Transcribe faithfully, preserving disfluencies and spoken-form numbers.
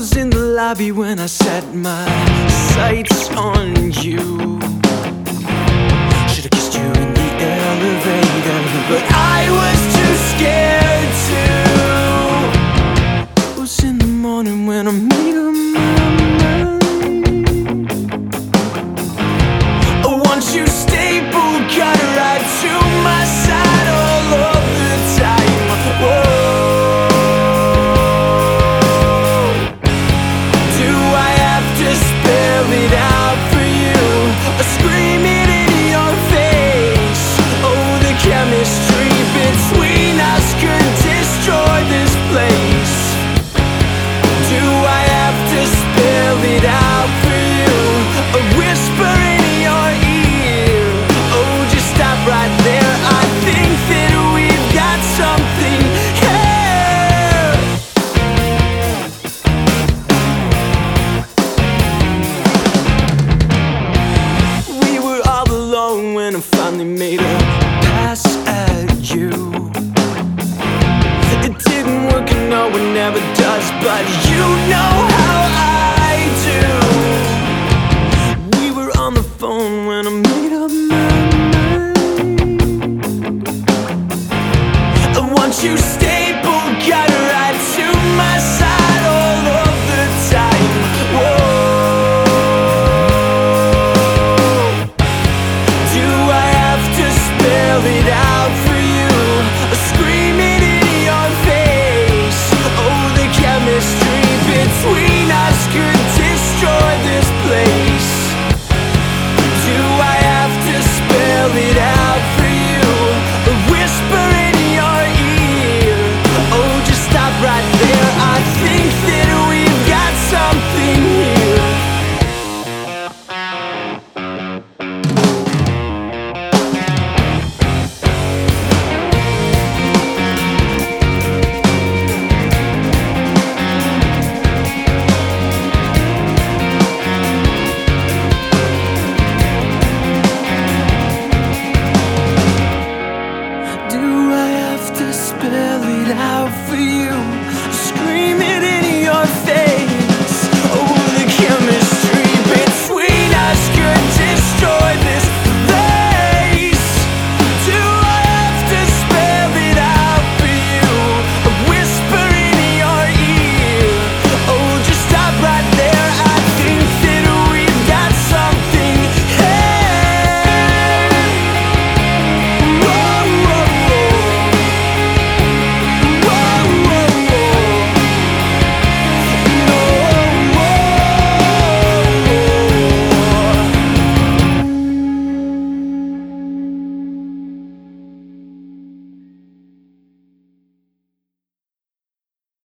was in the lobby when I set my sights on you. Should've kissed you in the elevator, but I was too scared to. It was in the morning when I made up my mind. Oh, once you stapled, got right to my side all of the time. Whoa. Spell it out for you, or scream it in your face. Oh, the chemistry between us could destroy this place. Do I have to spell it out for you, or whisper in your ear? Oh, just stop right there. I think that we've got something here. When I finally made a pass at you, it didn't work and no one ever does, but you know how I